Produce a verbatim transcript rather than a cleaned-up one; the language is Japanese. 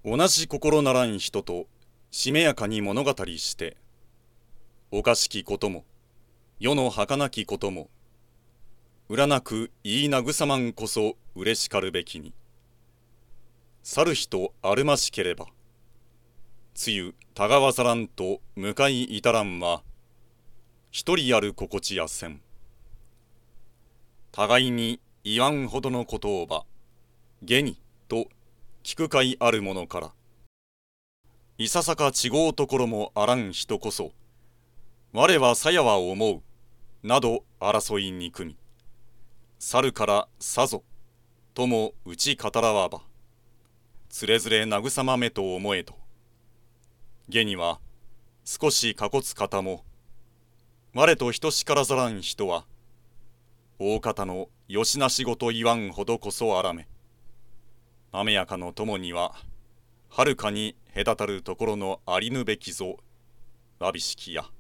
同じ心ならん人としめやかに物語して、おかしきことも世の儚きことも裏なく言い慰まんこそ嬉しかるべきに、去る人あるましければつゆたがわざらんと向かい至らんは一人ある心地やせん。互いに言わんほどのことをば下にと聞くかいあるものから、いささか違うところもあらん人こそ我はさやは思うなど争いに組み、去るからさぞともうち語らわばつれづれ慰まめと思えと、下には少しかこつ方も我と等しからざらん人は大方のよしなしごと言わんほどこそあらめ、雨やかの友にははるかに隔たるところのありぬべきぞわびしきや。